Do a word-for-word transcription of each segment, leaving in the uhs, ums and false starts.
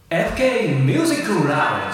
エフケー Music Lounge。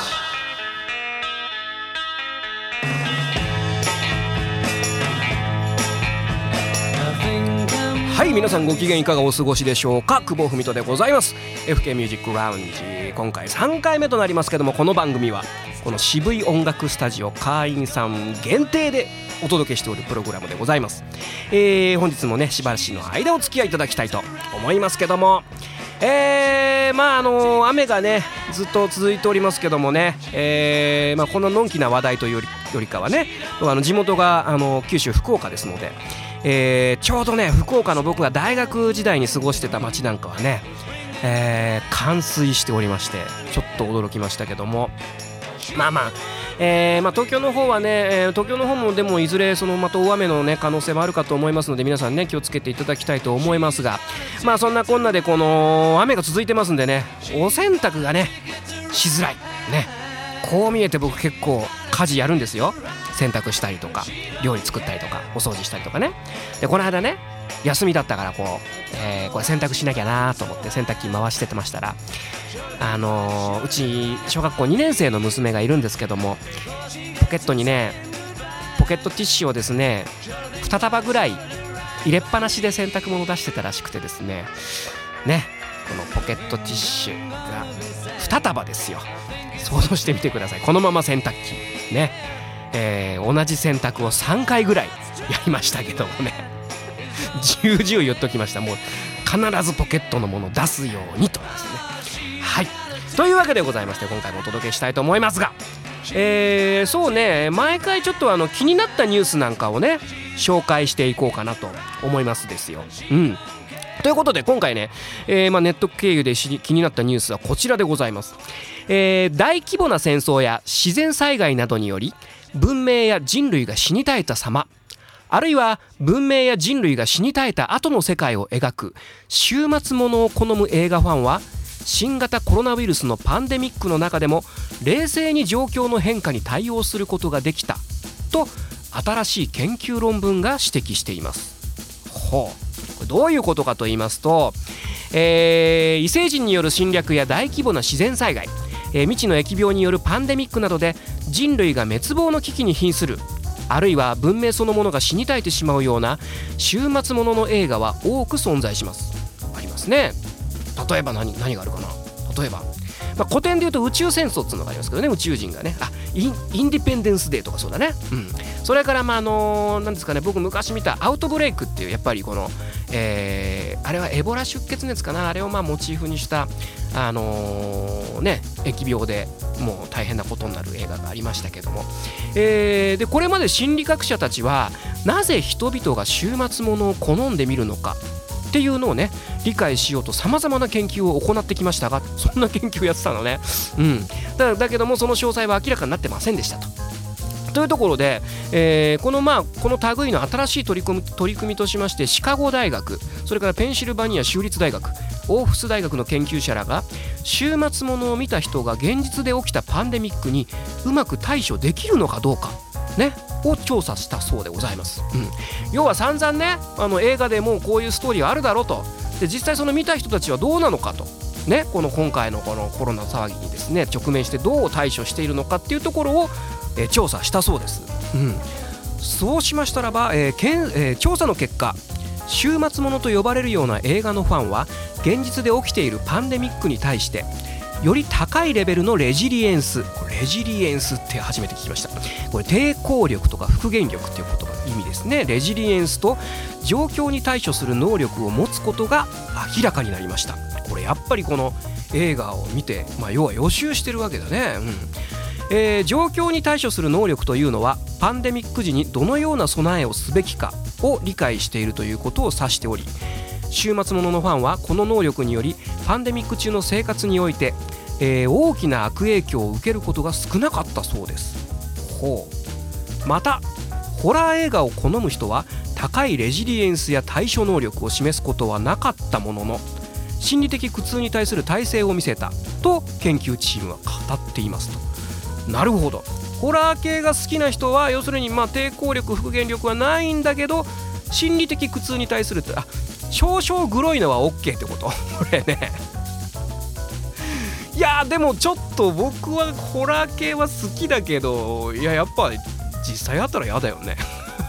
はい、皆さんご機嫌いかがお過ごしでしょうか。久保文人でございます。 エフケー ミュージックラウンジ、今回さんかいめとなりますけども、この番組はこの渋い音楽スタジオ会員さん限定でお届けしておるプログラムでございます。えー、本日もねしばしの間お付き合いいただきたいと思いますけども、えー、まああの雨がねずっと続いておりますけどもね、えーまあ、こののんきな話題というより、よりかはね、あの地元があの九州福岡ですので、えー、ちょうどね福岡の僕が大学時代に過ごしてた街なんかはね、えー、冠水しておりまして、ちょっと驚きましたけども、まあまあ、えーまあ、東京の方はね、えー、東京の方もでもいずれそのまた大雨の、ね、可能性もあるかと思いますので、皆さんね気をつけていただきたいと思いますが、まあそんなこんなでこの雨が続いてますんでね、お洗濯がねしづらいね。こう見えて僕結構家事やるんですよ。洗濯したりとか料理作ったりとかお掃除したりとかね。でこの間ね休みだったからこう、えー、これ洗濯しなきゃなと思って洗濯機回してましたら、あのー、うち小学校にねん生の娘がいるんですけども、ポケットにねポケットティッシュをですねに束ぐらい入れっぱなしで洗濯物出してたらしくてですね、ねこのポケットティッシュがに束ですよ。想像してみてください。このまま洗濯機ね、えー、同じ洗濯をさんかいぐらいやりましたけどもね重々言っときました。もう必ずポケットのものを出すようにとですね。はい、というわけでございまして、今回もお届けしたいと思いますが、えー、そうね毎回ちょっとあの気になったニュースなんかをね紹介していこうかなと思いますですよ。うんということで今回ね、えーまあ、ネット経由で気になったニュースはこちらでございます。えー、大規模な戦争や自然災害などにより文明や人類が死に絶えた様、あるいは文明や人類が死に絶えた後の世界を描く終末ものを好む映画ファンは、新型コロナウイルスのパンデミックの中でも冷静に状況の変化に対応することができたと新しい研究論文が指摘しています。ほう、これどういうことかと言いますと、えー、異星人による侵略や大規模な自然災害、えー、未知の疫病によるパンデミックなどで人類が滅亡の危機に瀕する、あるいは文明そのものが死に絶えてしまうような終末ものの映画は多く存在します。ありますね。例えば 何, 何があるかな。例えば、まあ、古典でいうと宇宙戦争っていうのがありますけどね、宇宙人がね、あ イ, ンインディペンデンスデーとかそうだね、うん、それからまああのー、なんですかね、僕昔見たアウトブレイクっていう、やっぱりこの、えー、あれはエボラ出血熱かな、あれをまあモチーフにしたあのー、ね疫病でもう大変なことになる映画がありましたけども、えー、でこれまで心理学者たちはなぜ人々が終末ものを好んで見るのかっていうのをね理解しようとさまざまな研究を行ってきましたが、そんな研究やってたのね、うん、だ, だけどもその詳細は明らかになってませんでしたと。というところで、えー、このまあこの類の新しい取り組み、取り組みとしまして、シカゴ大学、それからペンシルバニア州立大学、オーフス大学の研究者らが終末ものを見た人が現実で起きたパンデミックにうまく対処できるのかどうかねを調査したそうでございます。うん、要は散々ねあの映画でもうこういうストーリーがあるだろうと、で実際その見た人たちはどうなのかとね、この今回のこのコロナ騒ぎにですね直面してどう対処しているのかっていうところを、えー、調査したそうです。うん、そうしましたらば、えーけんえー、調査の結果、終末ものと呼ばれるような映画のファンは現実で起きているパンデミックに対してより高いレベルのレジリエンス、レジリエンスって初めて聞きました。これ抵抗力とか復元力っていう言葉の意味ですね。レジリエンスと状況に対処する能力を持つことが明らかになりました。これやっぱりこの映画を見て、まあ、要は予習してるわけだね。うんえー、状況に対処する能力というのはパンデミック時にどのような備えをすべきかを理解しているということを指しており、終末もののファンはこの能力によりパンデミック中の生活において、えー、大きな悪影響を受けることが少なかったそうです。ほう。またホラー映画を好む人は高いレジリエンスや対処能力を示すことはなかったものの、心理的苦痛に対する耐性を見せたと研究チームは語っていますと。なるほど、ホラー系が好きな人は要するにまあ抵抗力復元力はないんだけど心理的苦痛に対するって、あ少々グロいのは OK ってことこれねいやでもちょっと僕はホラー系は好きだけど、いややっぱ実際あったら嫌だよね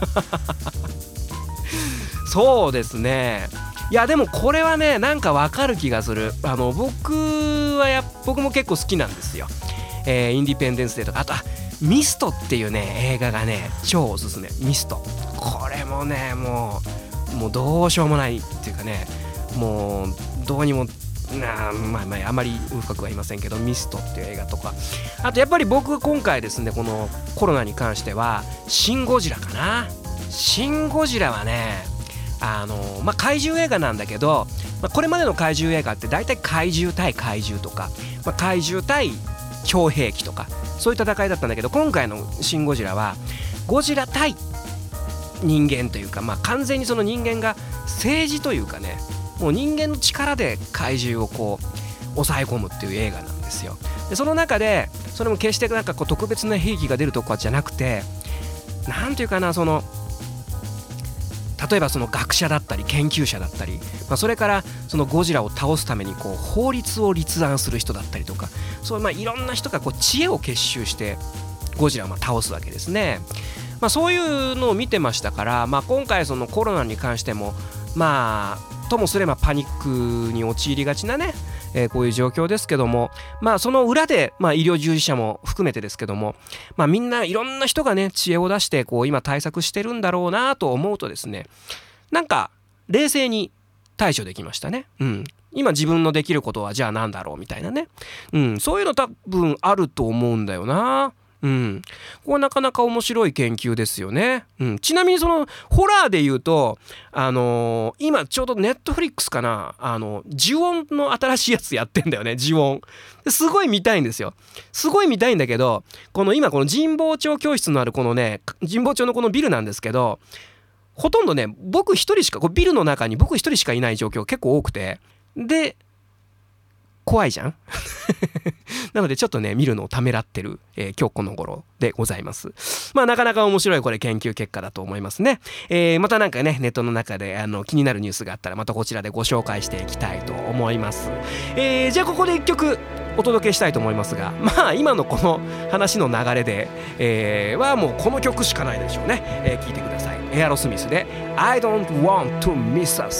そうですね。いやでもこれはねなんかわかる気がする。あの僕はや僕も結構好きなんですよ、えー、インディペンデンスデーとか、あとあミストっていうね映画がね超おすすめ。ミストこれもねもうもうどうしようもないっていうかね、もうどうにもなまあまああまり深くは言いませんけど、ミストっていう映画とか、あとやっぱり僕今回ですねこのコロナに関してはシン・ゴジラかな。シン・ゴジラはねあのまあ怪獣映画なんだけど、まあ、これまでの怪獣映画って大体怪獣対怪獣とか、まあ、怪獣対強兵器とかそういう戦いだったんだけど、今回のシン・ゴジラはゴジラ対人間というか、まあ完全にその人間が政治というかね、もう人間の力で怪獣をこう抑え込むっていう映画なんですよ。でその中でそれも決してなんかこう特別な兵器が出るとかじゃなくて、なんていうかな、その例えばその学者だったり研究者だったり、まあ、それからそのゴジラを倒すためにこう法律を立案する人だったりとか、そういうまあいろんな人がこう知恵を結集してゴジラをまあ倒すわけですね。まあ、そういうのを見てましたから、まあ、今回そのコロナに関してもまあともすればパニックに陥りがちなね、えー、こういう状況ですけども、まあその裏で、まあ、医療従事者も含めてですけども、まあみんないろんな人がね知恵を出してこう今対策してるんだろうなと思うとですね、なんか冷静に対処できましたね。うん、今自分のできることはじゃあ何だろうみたいなね、うん、そういうの多分あると思うんだよな。うん、これはなかなか面白い研究ですよね。うん、ちなみにそのホラーで言うと、あのー、今ちょうどネットフリックスかな、あの呪音の新しいやつやってんだよね。呪音すごい見たいんですよ。すごい見たいんだけど、この今この神保町教室のあるこのね神保町のこのビルなんですけど、ほとんどね僕一人しか、こうビルの中に僕一人しかいない状況結構多くて、で怖いじゃんなのでちょっとね見るのをためらってる、えー、今日この頃でございます。まあなかなか面白いこれ研究結果だと思いますね。えー、またなんかねネットの中であの気になるニュースがあったらまたこちらでご紹介していきたいと思います。えー、じゃあここで一曲お届けしたいと思いますが、まあ今のこの話の流れで、えー、はもうこの曲しかないでしょうね。えー、聞いてください。エアロスミスで I don't want to miss a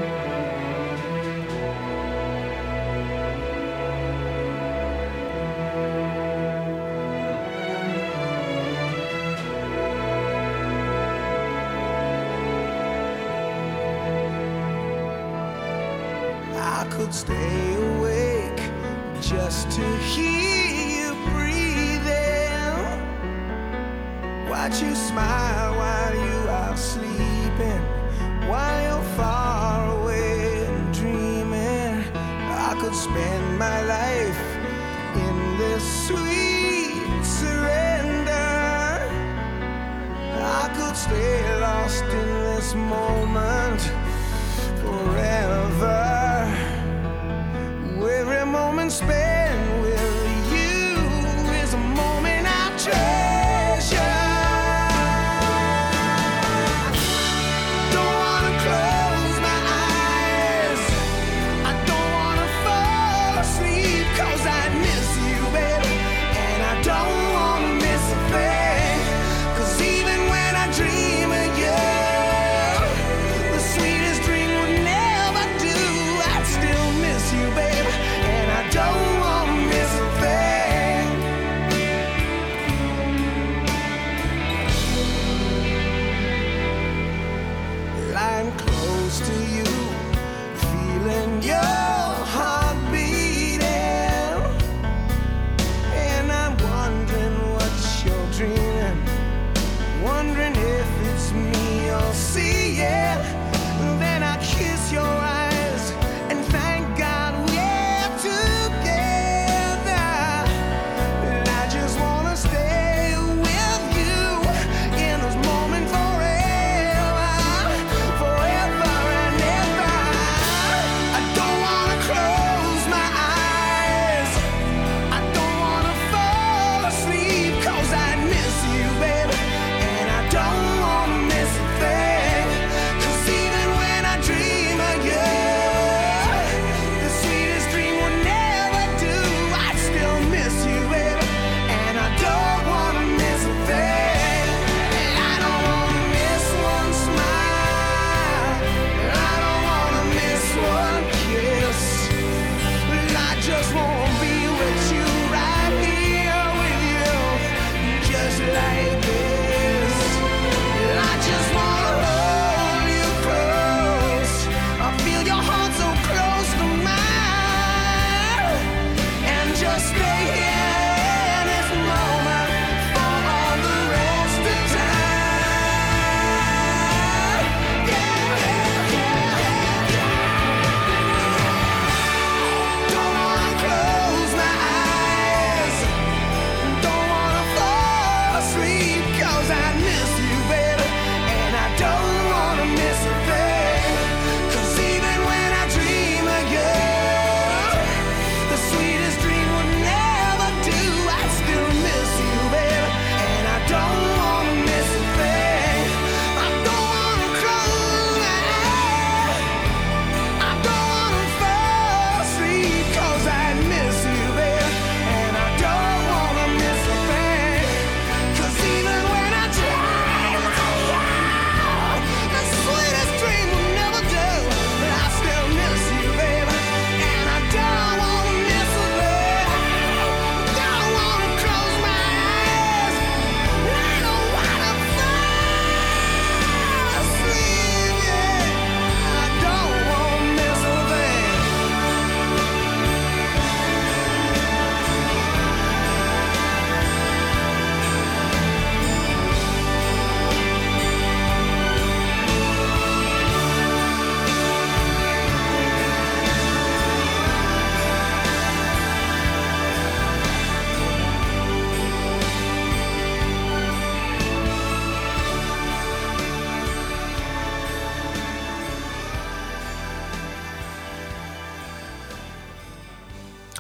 thing。I could stay awake just to hear you breathing, watch you smile while you are sleeping, while you're far away and dreaming. I could spend my life in this sweet surrender. I could stay lost in this moment forever. Every moment spent with you is a moment I treasure. Don't wanna close my eyes, I don't wanna fall asleep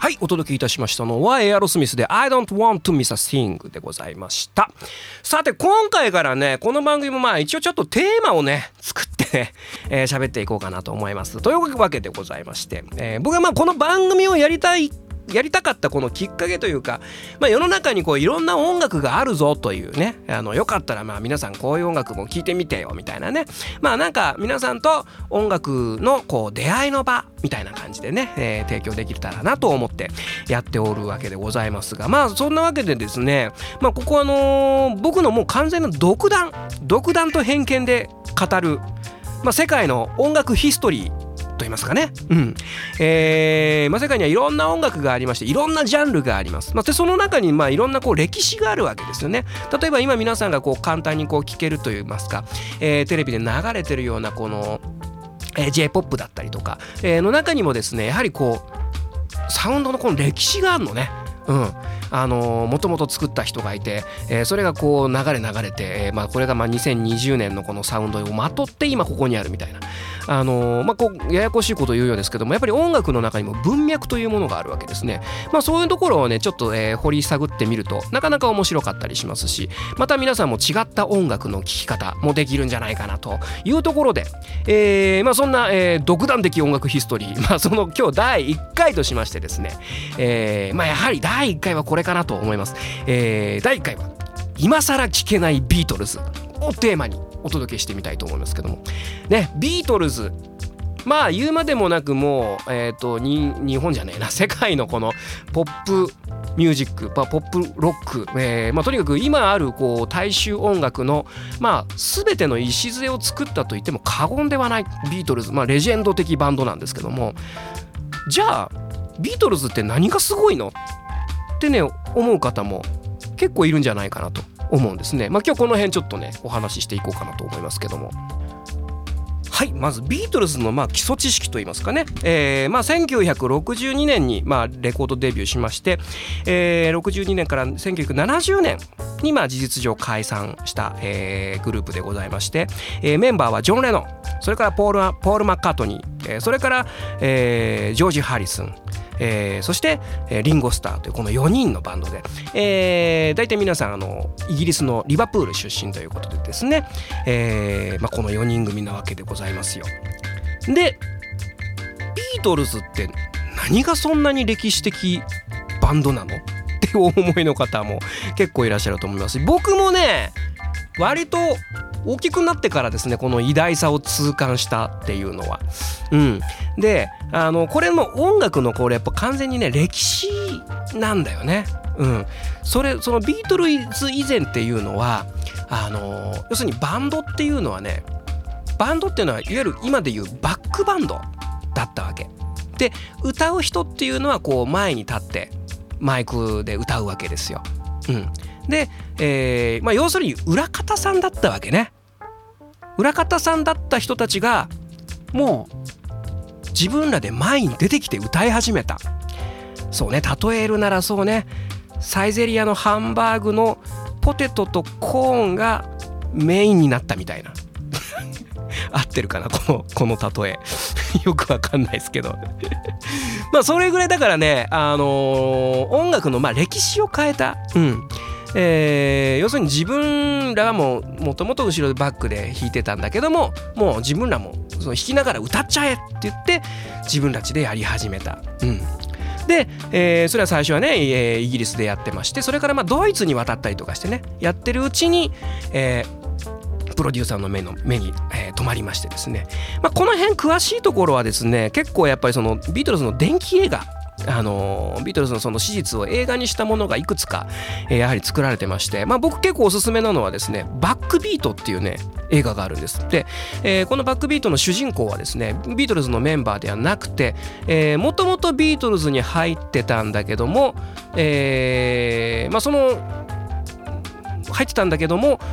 はい、お届けいたしましたのはエアロスミスで I don't want to miss a thing でございました。さて今回からねこの番組もまあ一応ちょっとテーマをね作ってねえー、喋っていこうかなと思います。というわけでございまして、えー、僕はまあこの番組をやりたいやりたかったこのきっかけというか、まあ、世の中にこういろんな音楽があるぞというね、あのよかったらまあ皆さんこういう音楽も聴いてみてよみたいなね、まあなんか皆さんと音楽のこう出会いの場みたいな感じでね、えー、提供できたらなと思ってやっておるわけでございますが、まあそんなわけでですね、まあここはあのー、僕のもう完全な独断独断と偏見で語る、まあ、世界の音楽ヒストリーと言いますかね、うんえーまあ、世界にはいろんな音楽がありましていろんなジャンルがあります、まあ、でその中にまあいろんなこう歴史があるわけですよね。例えば今皆さんがこう簡単にこう聴けるといいますか、えー、テレビで流れてるようなこの、えー、J-ポップ だったりとか、えー、の中にもですねやはりこうサウンドのこの歴史があるのね。うんあのー、もともと作った人がいて、えー、それがこう流れ流れて、えーまあ、これがまあにせんにじゅうねんのこのサウンドをまとって今ここにあるみたいな、あのーまあ、こうややこしいことを言うようですけどもやっぱり音楽の中にも文脈というものがあるわけですね。まあ、そういうところをねちょっと、えー、掘り探ってみるとなかなか面白かったりしますし、また皆さんも違った音楽の聴き方もできるんじゃないかなというところで、えーまあ、そんな、えー、独断的音楽ヒストリー、まあ、その今日だいいっかいとしましてですね、えーまあ、やはりだいいっかいはこれかなと思います。えー、だいいっかいは今更聴けないビートルズをテーマにお届けしてみたいと思いますけどもね。ビートルズまあ言うまでもなくもう、えー、とに日本じゃねえな世界のこのポップミュージックポップロック、えーまあ、とにかく今あるこう大衆音楽の、まあ、全ての礎を作ったと言っても過言ではないビートルズ、まあ、レジェンド的バンドなんですけども、じゃあビートルズって何がすごいのってね思う方も結構いるんじゃないかなと思うんですね。まあ、今日この辺ちょっとねお話ししていこうかなと思いますけども、はい、まずビートルズのまあ基礎知識といいますかね、えーまあ、せんきゅうひゃくろくじゅうにねんにまあレコードデビューしまして、えー、ろくじゅうにねんからせんきゅうひゃくななじゅうねんにまあ事実上解散した、えー、グループでございまして、えー、メンバーはジョン・レノン、それからポール・ポールマッカートニー、えー、それから、えー、ジョージ・ハリスン、えー、そして、えー、リンゴ・スターというこのよにんのバンドで、えー、大体皆さんあのイギリスのリバプール出身ということでですね、えーまあ、このよにん組なわけでございますよ。でビートルズって何がそんなに歴史的バンドなのってお思いの方も結構いらっしゃると思いますし、僕もね割と大きくなってからですねこの偉大さを痛感したっていうのは、うん、であのこれも音楽のこれやっぱ完全にね歴史なんだよね。うん、それそのビートルズ以前っていうのはあの要するにバンドっていうのはねバンドっていうのはいわゆる今でいうバックバンドだったわけで、歌う人っていうのはこう前に立ってマイクで歌うわけですよ。うんで、えーまあ、要するに裏方さんだったわけね。裏方さんだった人たちがもう自分らで前に出てきて歌い始めた。そうね、例えるならそうね、サイゼリヤのハンバーグのポテトとコーンがメインになったみたいな合ってるかなこの、この例えよくわかんないですけどまあそれぐらいだからね、あのー、音楽のまあ歴史を変えた、うんえー、要するに自分らはもうもともと後ろでバックで弾いてたんだけども、もう自分らもその弾きながら歌っちゃえって言って自分たちでやり始めた、うん、で、えー、それは最初はね、えー、イギリスでやってまして、それからまあドイツに渡ったりとかしてねやってるうちに、えー、プロデューサーの目の目に、えー、止まりましてですね、まあ、この辺詳しいところはですね結構やっぱりそのビートルズの電気映画、あのビートルズのその史実を映画にしたものがいくつか、えー、やはり作られてまして、まあ、僕結構おすすめなのはですねバックビートっていうね映画があるんです。で、えー、このバックビートの主人公はですねビートルズのメンバーではなくて、もともとビートルズに入ってたんだけども、えーまあ、その入ってたんだけども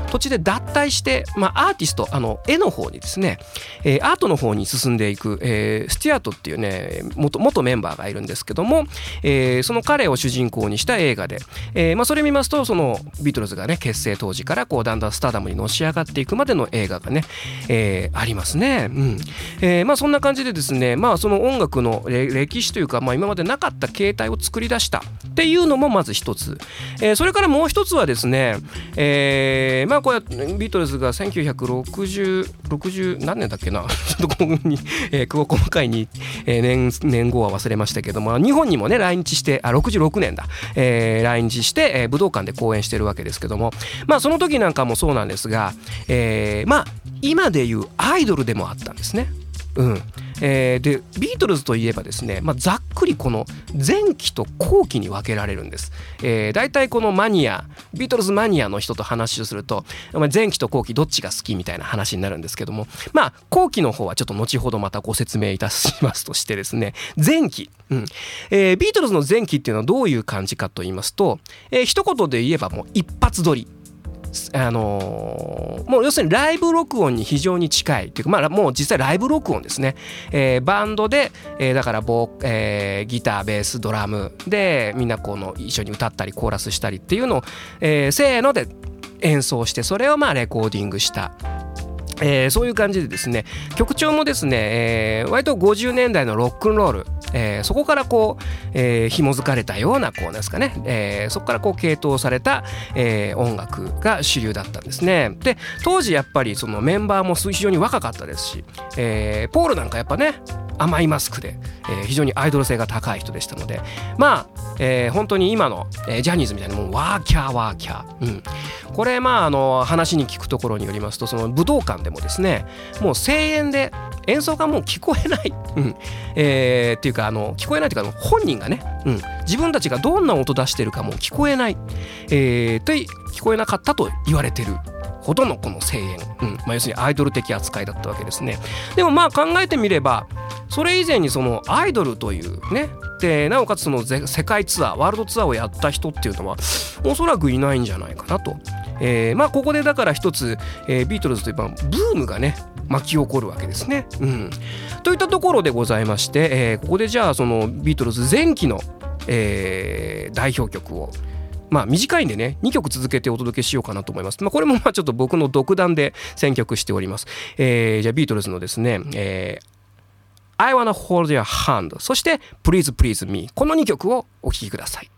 土地で脱退して、まあ、アーティストあの絵の方にですね、えー、アートの方に進んでいく、えー、スチュアートっていうね 元, 元メンバーがいるんですけども、えー、その彼を主人公にした映画で、えーまあ、それ見ますとそのビートルズがね結成当時からこうだんだんスターダムにのし上がっていくまでの映画がね、えー、ありますね、うんえーまあ、そんな感じでですね、まあ、その音楽の歴史というか、まあ、今までなかった形態を作り出したっていうのもまず一つ、えー、それからもう一つはですね、えー、まあこれビートルズがせんきゅうひゃくろくじゅう、ろくじゅう何年だっけなちょっとここに、えー、細かいに、えー、年, 年号は忘れましたけども日本にもね来日してあろくじゅうろくねんだ、えー、来日して、えー、武道館で公演してるわけですけどもまあその時なんかもそうなんですが、えー、まあ今でいうアイドルでもあったんですね。うんえー、でビートルズといえばですね、まあ、ざっくりこの前期と後期に分けられるんです、えー、だいたいこのマニアビートルズマニアの人と話をすると前期と後期どっちが好きみたいな話になるんですけどもまあ後期の方はちょっと後ほどまたご説明いたしますとしてですね前期、うんえー、ビートルズの前期っていうのはどういう感じかと言いますと、えー、一言で言えばもう一発撮りあのー、もう要するにライブ録音に非常に近いっていうか、まあ、もう実際ライブ録音ですね、えー、バンドで、えー、だからボ、えー、ギターベースドラムでみんなこの一緒に歌ったりコーラスしたりっていうのを、えー、せーので演奏してそれをまあレコーディングしたえー、そういう感じでですね曲調もですね、えー、割とごじゅうねんだいのロックンロール、えー、そこからこう、えー、紐づかれたようなこうなんですかね、えー、そこからこう系統された、えー、音楽が主流だったんですね。で当時やっぱりそのメンバーも非常に若かったですし、えー、ポールなんかやっぱね甘いマスクで、えー、非常にアイドル性が高い人でしたのでまあ、えー、本当に今の、えー、ジャニーズみたいなもうワーキャーワーキャー、うん、これまああの話に聞くところによりますとその武道館でもですねもう声援で演奏がもう聞こえない、うんえー、っていうかあの聞こえないというか本人がね、うん、自分たちがどんな音出してるかもう聞こえない、えー、と聞こえなかったと言われてるほどのこの声援、うんまあ、要するにアイドル的扱いだったわけですね。でもまあ考えてみればそれ以前にそのアイドルというねでなおかつその世界ツアーワールドツアーをやった人っていうのはおそらくいないんじゃないかなと、えー、まあここでだから一つ、えー、ビートルズといえばブームがね巻き起こるわけですね、うん、といったところでございまして、えー、ここでじゃあそのビートルズ前期の、えー、代表曲をまあ短いんでねにきょく続けてお届けしようかなと思います。まあ、これもまあちょっと僕の独断で選曲しております。えー、じゃあビートルズのですね、えー、I wanna hold your hand そして Please Please Me このにきょくをお聴きください。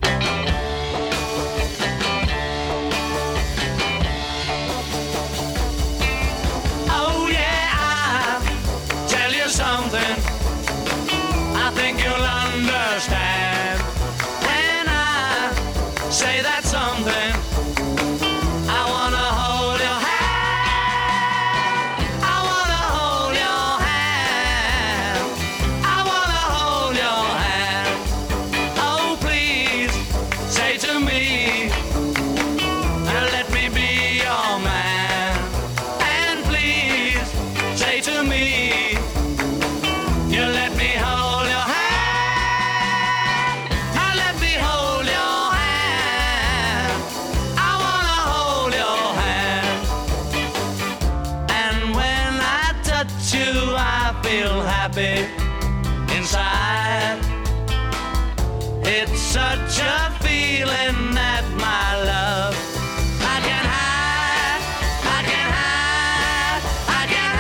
Oh yeah, I'll tell you something I think you'll understand when I say that something I wanna hold your hand I wanna hold your hand I wanna hold your hand Oh please say to me let me be your man and please say to me you let me hold your hand I let me hold your hand I wanna hold your hand and when I touch you I feel happy inside it's such a feeling that my love I can hide I can hide I can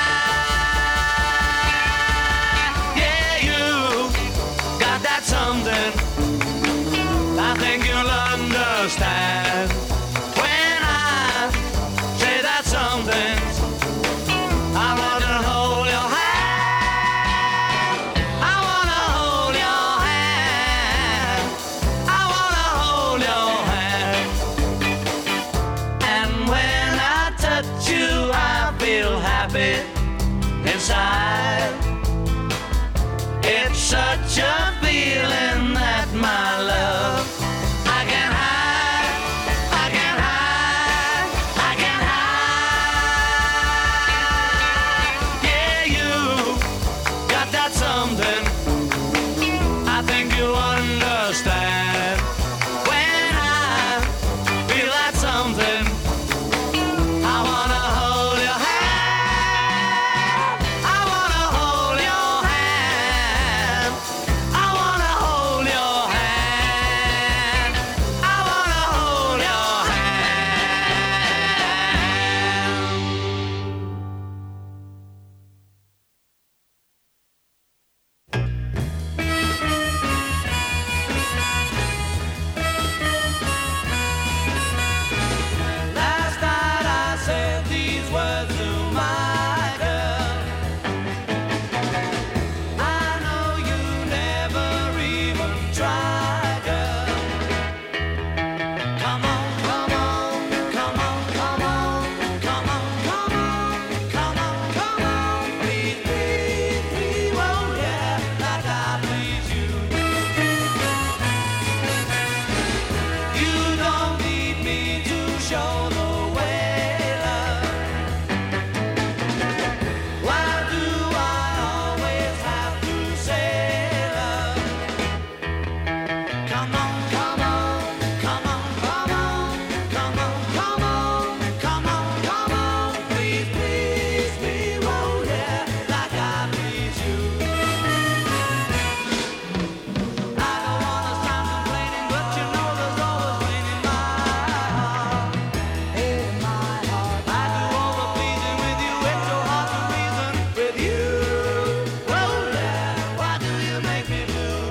hide yeah you got that something I think you'll understand when I say that something I wanna hold your hand I wanna hold your hand I wanna hold your hand and when I touch you I feel happy inside it's such a feeling that my love I can hide I can hide I can hide yeah you got that something I think you understand when I feel that something show the way, love. Why do I always have to say, love? Come on, come on, come on, come on, come on, come on, come on, come on. Please, please me, oh yeah, like I please you. I don't wanna sound complaining, but you know there's always rain in my heart. In my heart. I do all the pleasing with you, it's so hard to reason with you. Oh yeah, why do you make me blue?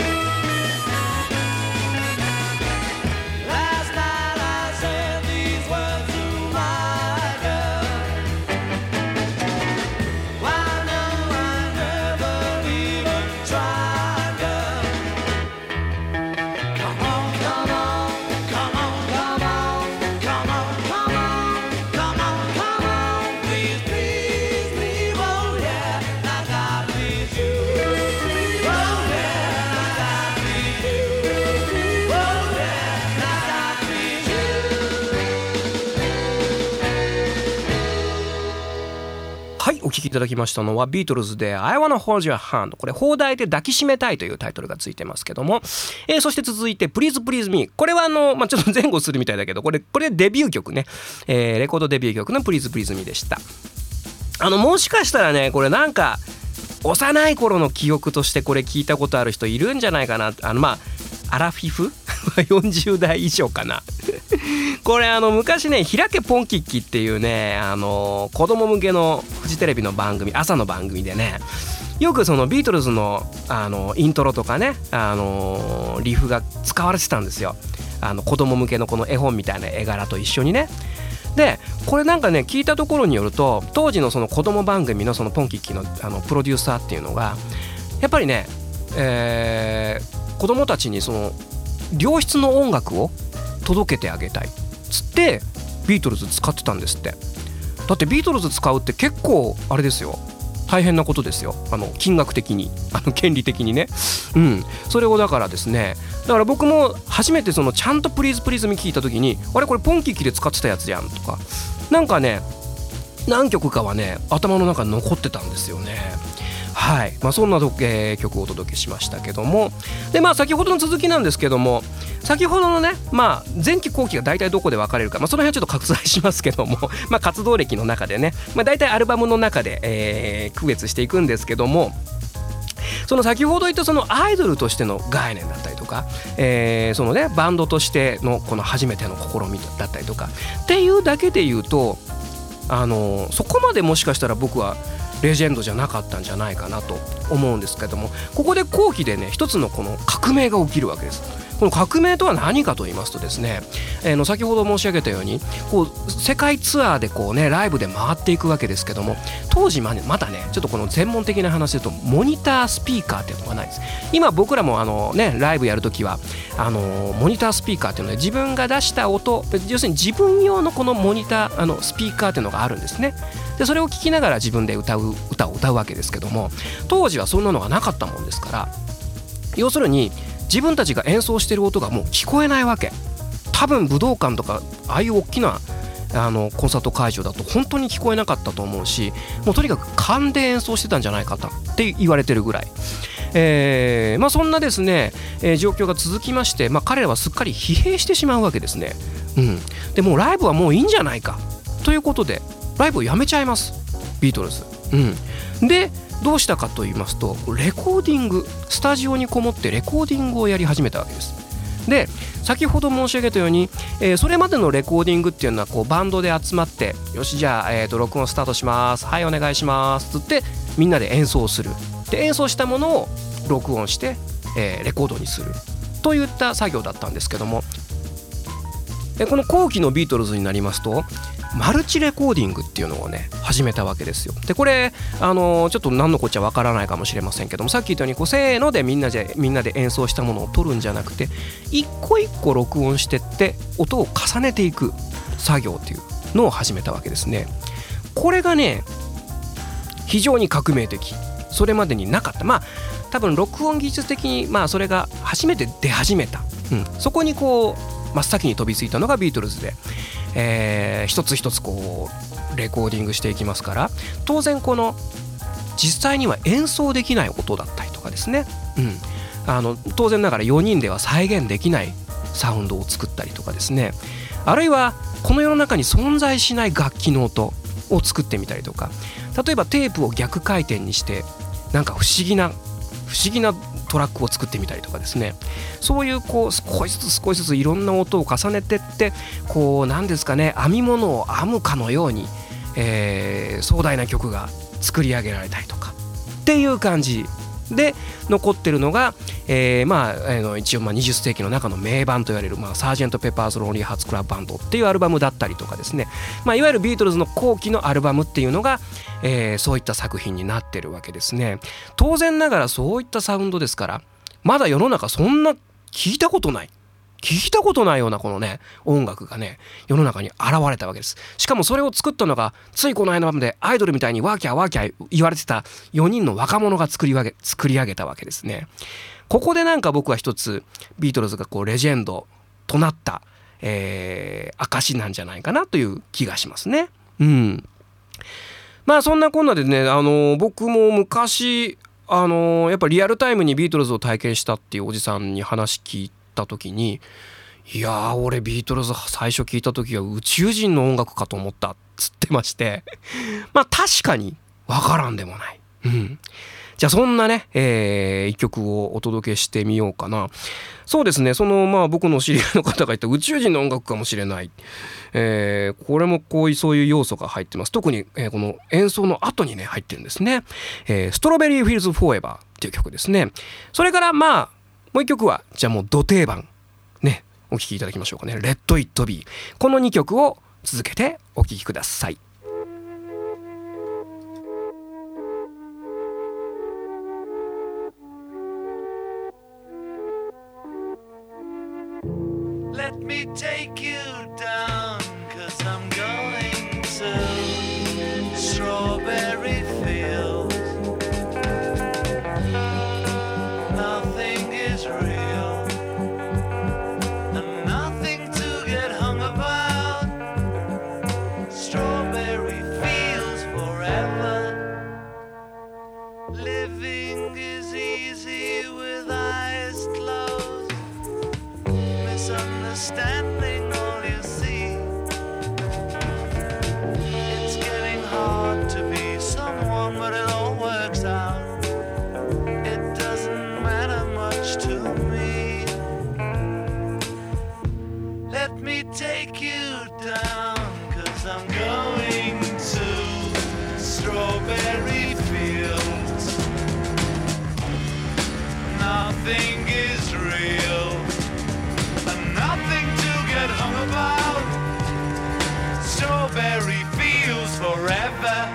Last night I said these words to my girl. Why no, I never even tried, girl. Come on, come on, come on, come on, come on, come on, come on, come on. Please, please, please, oh yeah, like I please you. Oh yeah, like I please you. Oh yeah, like I please you. はい、お聴きいただきましたのはビートルズで I wanna hold your hand、 これ放題で抱きしめたいというタイトルがついてますけども、えー、そして続いて Please Please Me、 これはあの、まあ、ちょっと前後するみたいだけど、これこれデビュー曲ね、えー、レコードデビュー曲の Please Please Me でした。あのもしかしたらね、これなんか幼い頃の記憶としてこれ聞いたことある人いるんじゃないかな。あのまあアラフィフよんじゅう代以上かなこれあの昔ね、開けポンキッキっていうね、あの子供向けのフジテレビの番組、朝の番組でね、よくそのビートルズのあのイントロとかね、あのリフが使われてたんですよ。あの子供向けのこの絵本みたいな絵柄と一緒にね。でこれなんかね、聞いたところによると、当時のその子供番組のそのポンキッキのあのプロデューサーっていうのがやっぱりね、えー、子供たちにその良質の音楽を届けてあげたいっつってビートルズ使ってたんですって。だってビートルズ使うって結構あれですよ、大変なことですよ、あの金額的に、あの権利的にね。うん、それをだからですね、だから僕も初めてそのちゃんとプリーズプリーズミ聞いた時に、あれこれポンキッキで使ってたやつじゃんとか、なんかね何曲かはね頭の中に残ってたんですよね。はい、まあ、そんな、えー、曲をお届けしましたけども、でまあ先ほどの続きなんですけども、先ほどのね、まあ、前期後期が大体どこで分かれるか、まあ、その辺はちょっと割愛しますけどもまあ活動歴の中でね、まあ、大体アルバムの中で、えー、区別していくんですけども、その先ほど言ったそのアイドルとしての概念だったりとか、えーそのね、バンドとしてのこの初めての試みだったりとかっていうだけで言うと、あのそこまでもしかしたら僕はレジェンドじゃなかったんじゃないかなと思うんですけども、ここで後期でね一つのこの革命が起きるわけです。この革命とは何かと言いますとですね、えー、の先ほど申し上げたようにこう世界ツアーでこうねライブで回っていくわけですけども、当時まだねちょっとこの専門的な話で言うとモニタースピーカーっていうのがないです。今僕らもあのねライブやるときはあのモニタースピーカーっていうので自分が出した音、要するに自分用のこのモニターあのスピーカーっていうのがあるんですね。でそれを聞きながら自分で歌う歌を歌うわけですけども、当時はそんなのがなかったもんですから、要するに自分たちが演奏してる音がもう聞こえないわけ。多分武道館とかああいう大きなあのコンサート会場だと本当に聞こえなかったと思うし、もうとにかく勘で演奏してたんじゃないかって言われてるぐらい、えーまあ、そんなですね、えー、状況が続きまして、まあ、彼らはすっかり疲弊してしまうわけですね、うん、でもうライブはもういいんじゃないかということでライブをやめちゃいますビートルズ、うん、でどうしたかと言いますと、レコーディング、スタジオにこもってレコーディングをやり始めたわけです。で先ほど申し上げたように、えー、それまでのレコーディングっていうのはこうバンドで集まって、よしじゃあ、えー、と録音スタートします、はいお願いしますつってみんなで演奏する。で演奏したものを録音して、えー、レコードにするといった作業だったんですけども、えー、この後期のビートルズになりますとマルチレコーディングっていうのをね始めたわけですよ。でこれあのー、ちょっと何のこっちゃわからないかもしれませんけども、さっき言ったようにこうせーのでみんなでみんなで演奏したものを取るんじゃなくて、一個一個録音してって音を重ねていく作業っていうのを始めたわけですね。これがね非常に革命的、それまでになかった。まあ多分録音技術的にまあそれが初めて出始めた、うん、そこにこう真っ先に飛びついたのがビートルズで、 えー、一つ一つこうレコーディングしていきますから、当然この実際には演奏できない音だったりとかですね、うん、あの当然ながらよにんでは再現できないサウンドを作ったりとかですね、あるいはこの世の中に存在しない楽器の音を作ってみたりとか、例えばテープを逆回転にしてなんか不思議な不思議なトラックを作ってみたりとかですね、そういうこう少しずつ少しずついろんな音を重ねてって、こうなんですかね、編み物を編むかのように、えー、壮大な曲が作り上げられたりとかっていう感じで残ってるのが、えー、まあ、あの一応まあにじゅっ世紀の中の名盤と言われる、まあ、サージェント・ペッパーズ・ロンリー・ハーツ・クラブ・バンドっていうアルバムだったりとかですね、まあ、いわゆるビートルズの後期のアルバムっていうのが、えー、そういった作品になってるわけですね。当然ながらそういったサウンドですから、まだ世の中そんな聞いたことない聞いたことないようなこのね音楽がね世の中に現れたわけです。しかもそれを作ったのがついこの間までアイドルみたいにワーキャーワーキャー言われてたよにんの若者が作り上げ作り上げたわけですね。ここでなんか僕は一つビートルズがこうレジェンドとなった、えー、証なんじゃないかなという気がしますね。うん。まあそんなこんなでね、あの僕も昔あのやっぱリアルタイムにビートルズを体験したっていうおじさんに話聞いた時に、いやー俺ビートルズ最初聞いた時は宇宙人の音楽かと思ったっつってましてまあ確かにわからんでもない、うん、じゃあそんなね、えー、一曲をお届けしてみようかな。そうですね、そのまあ僕の知り合いの方が言った宇宙人の音楽かもしれない、えー、これもこういうそういう要素が入ってます。特に、えー、この演奏の後にね入ってるんですね、えー、ストロベリーフィールズフォーエバーっていう曲ですね。それからまあもう一曲はじゃあもうド定番ねお聴きいただきましょうかね。レッド・イット・ビー、このにきょくを続けてお聴きください。 Let me take you down, 'cause I'm going to strawberry fields. Nothing is real, and nothing to get hung about. Strawberry fields forever. Living is easy with eyes closed. Misunderstanding all you see. It's getting hard to be someone, but it all works out. It doesn't matter much to me. Let me take you down, 'cause I'm going to strawberry fields. Nothing is real, nothing to get hung about. Strawberry fields forever.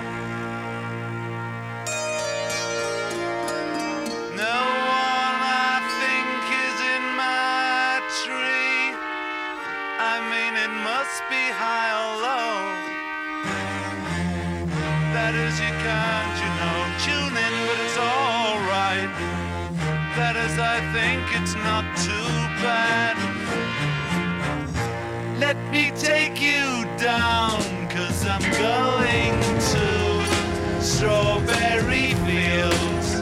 No one I think is in my tree. I mean it must be high or low. That is you can't, you know, tune in, but it's alright. That is I think it's not too bad. Let me take you down, 'cause I'm going to strawberry fields.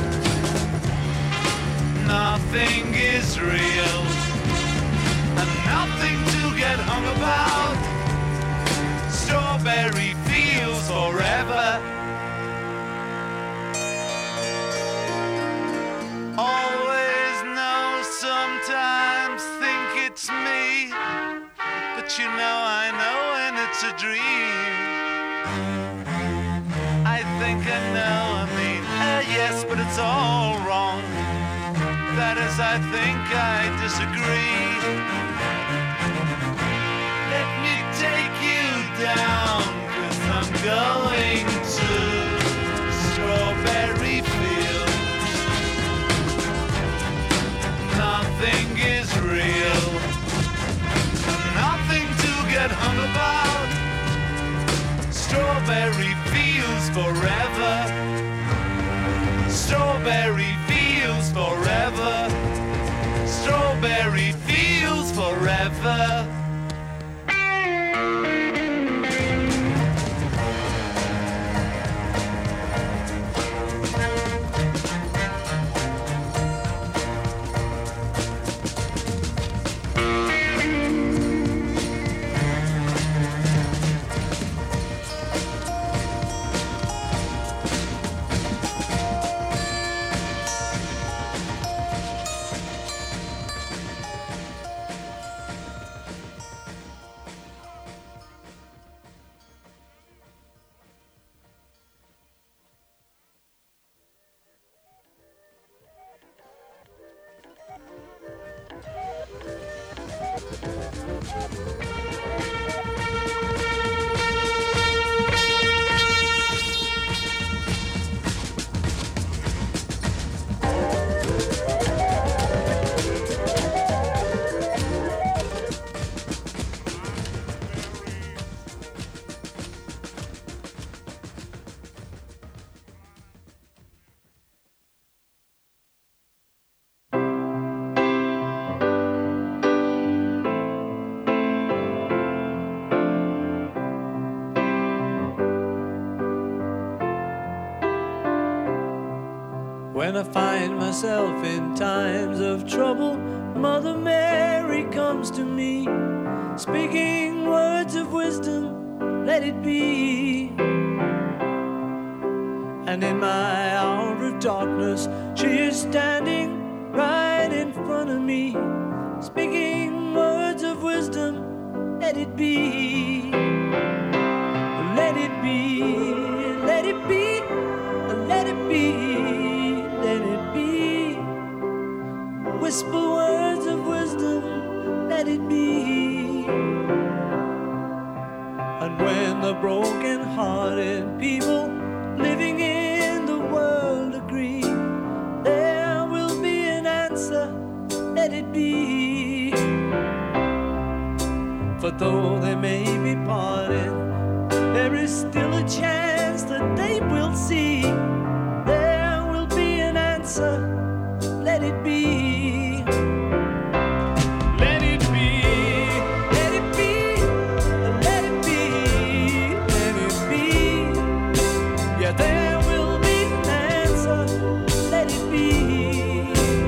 Nothing is real, and nothing to get hung about. Strawberry fields forever. Always know, sometimes think it's me, but you know I know when it's a dream. I think I know, I mean, uh, yes, but it's all wrong. That is, I think I disagree. Let me take you down, 'cause I'm going to strawberry fields. Nothing is real, nothing to get hung about. Strawberry fields forever. Strawberry fields forever. Strawberry fields forever. When I find myself in times of trouble, Mother Mary comes to me, speaking words of wisdom, let it be. And in my hour of darkness, she is standing right in front of me, speaking words of wisdom, let it be. Let it be, let it be, let it be. Let it be. Whisper words of wisdom, let it be. And when the broken-hearted people living in the world agree, there will be an answer, let it be. For though they may be parted, there is still a chance that they will see. Let it be. Let it be. Let it be. Let it be. Let it be. Yeah, there will be an answer. Let it be.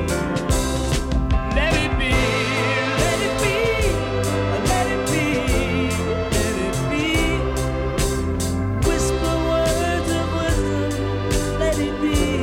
Let it be. Let it be. Let it be. Let it be. Whisper words of wisdom. Let it be.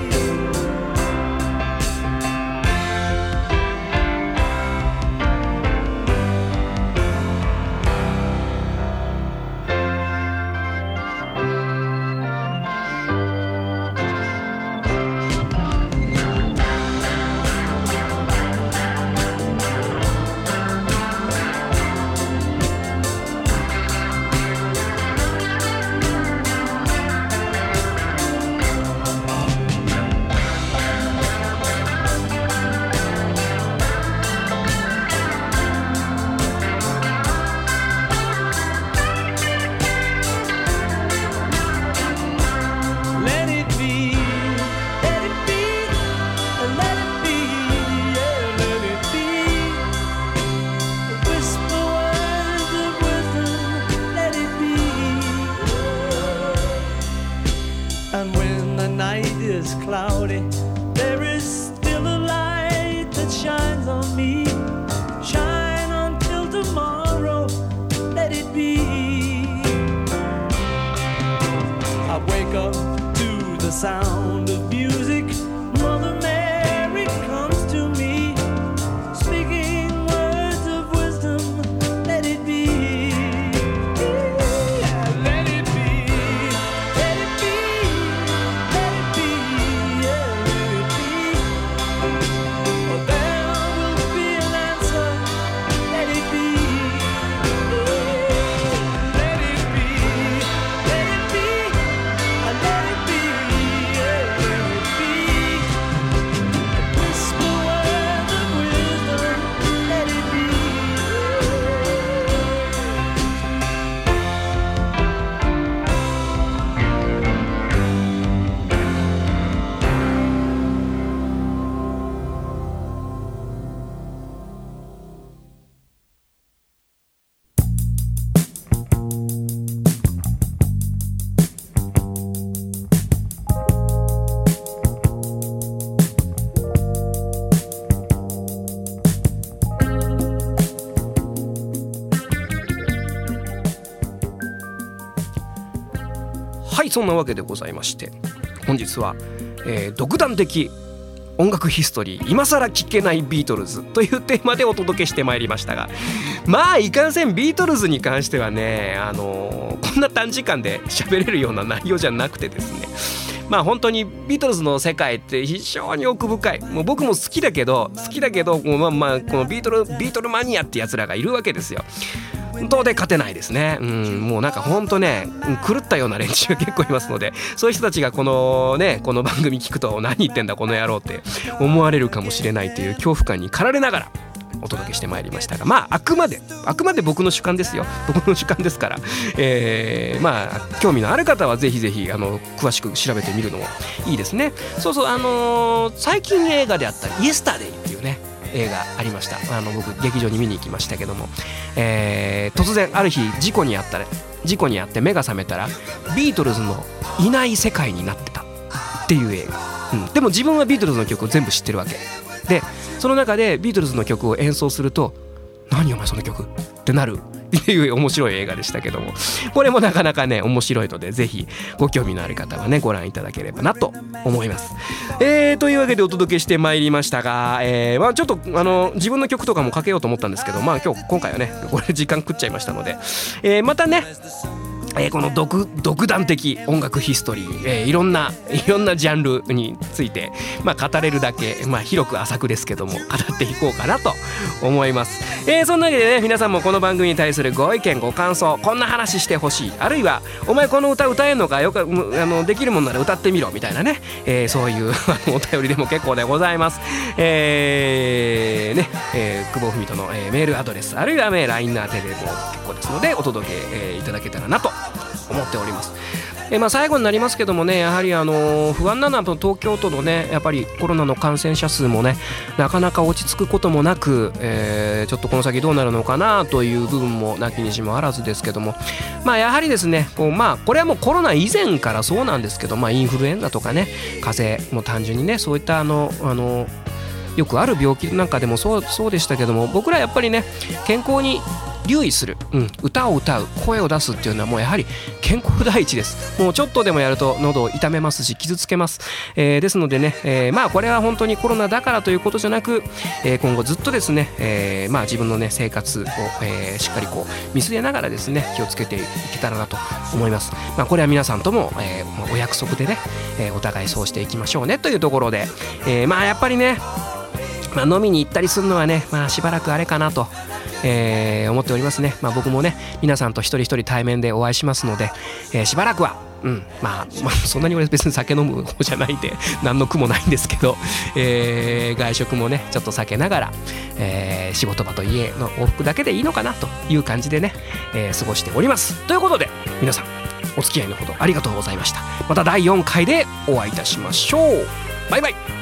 And when the night is cloudy, there is still a light that shines on me. Shine until tomorrow, let it be. I wake up to the sound of music. Mother Mary comes to me, speaking words of wisdom, let it be. はい、そんなわけでございまして、本日は、えー、独断的音楽ヒストリー今更聞けないビートルズというテーマでお届けしてまいりましたが、まあいかんせんビートルズに関してはね、あのー、こんな短時間で喋れるような内容じゃなくてですね、 まあ本当にビートルズの世界って非常に奥深い。もう僕も好きだけど好きだけどもうまあまあこのビートルビートルマニアってやつらがいるわけですよ。到底勝てないですね、うん、もうなんかほんとね狂ったような連中結構いますので、そういう人たちがこのねこの番組聞くと何言ってんだこの野郎って思われるかもしれないという恐怖感に駆られながらお届けしてまいりましたが、まああくまであくまで僕の主観ですよ。僕の主観ですから、えー、まあ興味のある方はぜひぜひあの詳しく調べてみるのもいいですね。そうそう、あのー、最近映画であったイエスタデイっていうね映画ありました。あの僕劇場に見に行きましたけども、えー、突然ある日事故にあったね事故にあって目が覚めたらビートルズのいない世界になってたっていう映画、うん、でも自分はビートルズの曲を全部知ってるわけで、その中でビートルズの曲を演奏すると何お前その曲ってなるっていう面白い映画でしたけども、これもなかなかね面白いのでぜひご興味のある方はねご覧いただければなと思います。えー、というわけでお届けしてまいりましたが、えーまあ、ちょっとあの自分の曲とかもかけようと思ったんですけど、まあ今日今回はねこれ時間食っちゃいましたので、えー、またねえー、この 独, 独断的音楽ヒストリー、えー、いろんないろんなジャンルについて、まあ、語れるだけ、まあ、広く浅くですけども語っていこうかなと思います。えー、そんなわけでね皆さんもこの番組に対するご意見ご感想、こんな話してほしい、あるいはお前この歌歌えんのかよくあのできるもんなら歌ってみろみたいなね、えー、そういうお便りでも結構でございます。えーねえー、久保文人の、えー、メールアドレスあるいは、ね、ライン の宛てでも結構ですのでお届け、えー、いただけたらなと思っております。えーまあ、最後になりますけどもね、やはりあのー、不安なのは東京都のねやっぱりコロナの感染者数もねなかなか落ち着くこともなく、えー、ちょっとこの先どうなるのかなという部分もなきにしもあらずですけども、まあやはりですねこう、まあ、これはもうコロナ以前からそうなんですけど、まあ、インフルエンザとかね風邪も単純にねそういったあのあのよくある病気なんかでもそう、そうでしたけども、僕らやっぱりね健康に留意する、うん、歌を歌う声を出すっていうのはもうやはり健康第一です。もうちょっとでもやると喉を痛めますし傷つけます、えー、ですのでね、えー、まあこれは本当にコロナだからということじゃなく、えー、今後ずっとですね、えー、まあ自分のね生活を、えー、しっかりこう見据えながらですね気をつけていけたらなと思います。まあこれは皆さんとも、えー、お約束でね、えー、お互いそうしていきましょうねというところで、えー、まあやっぱりね、まあ、飲みに行ったりするのはねまあしばらくあれかなとえー、思っておりますね。まあ、僕もね皆さんと一人一人対面でお会いしますので、えー、しばらくは、うんまあ、まあそんなに俺別に酒飲む方じゃないんで何の苦もないんですけど、えー、外食もねちょっと避けながら、えー、仕事場と家の往復だけでいいのかなという感じでね、えー、過ごしております。ということで皆さんお付き合いのほどありがとうございました。まただいよんかいでお会いいたしましょう。バイバイ。